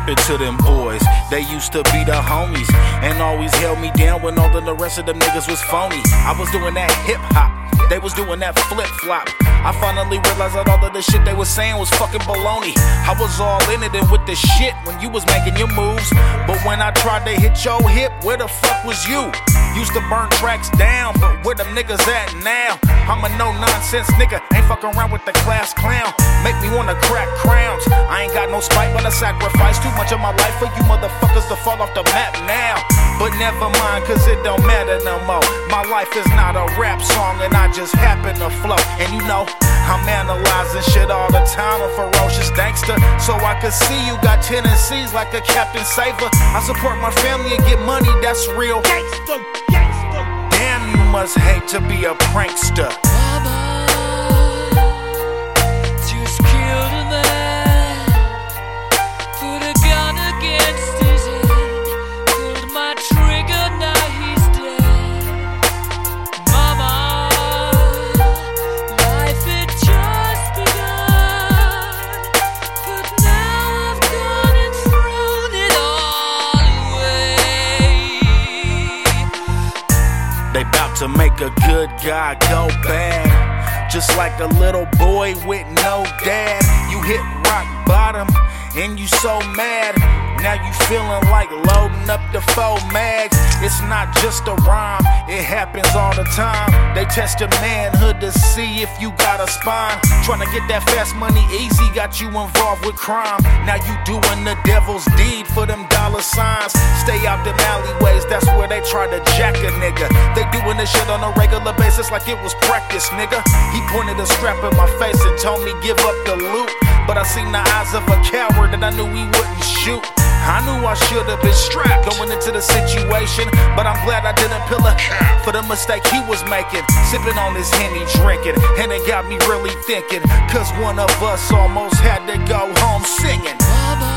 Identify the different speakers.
Speaker 1: happened to them boys? They used to be the homies and always held me down when all of the rest of them niggas was phony. I was doing that hip hop, they was doing that flip flop. I finally realized that all of the shit they was saying was fucking baloney. I was all in it and with the shit when you was making your moves, but when I tried to hit your hip, where the fuck was you? Used to burn tracks down, but where them niggas at now? I'm a no-nonsense nigga, ain't fucking around with the class clown. Make me wanna crack crowns. I ain't got no spite, but I sacrifice too much of my life for you motherfuckers to fall off the map now. But never mind, cause it don't matter no more. My life is not a rap song and I just happen to flow. And you know, I'm analyzing shit all the time, a ferocious gangster. So I can see you got tendencies like a Captain Saver. I support my family and get money, that's real gangster, gangster. Damn, you must hate to be a prankster.
Speaker 2: Mama just killed a man, put a gun against his head, pulled my trigger, now he's dead. Mama, life had just begun, but now I've gone and thrown it all away.
Speaker 1: They bout to make a good guy go bad, just like a little boy with no dad. You hit rock bottom and you so mad. Now you feeling like loading up the 4 mags. It's not just a rhyme, it happens all the time. They test your manhood to see if you got a spine. Trying to get that fast money easy got you involved with crime. Now you doing the devil's deed for them dollar signs. Stay out them alleyways, that's where they try to jack a nigga. They doing this shit on a regular basis like it was practice, nigga. He pointed a strap in my face and told me give up the loot, but I seen the eyes of a coward and I knew he wouldn't shoot. I knew I should have been strapped going into the situation, but I'm glad I didn't pill a cap for the mistake he was making. Sipping on his Henny, drinking, and it got me really thinking, cause one of us almost had to go home singing.
Speaker 2: Mama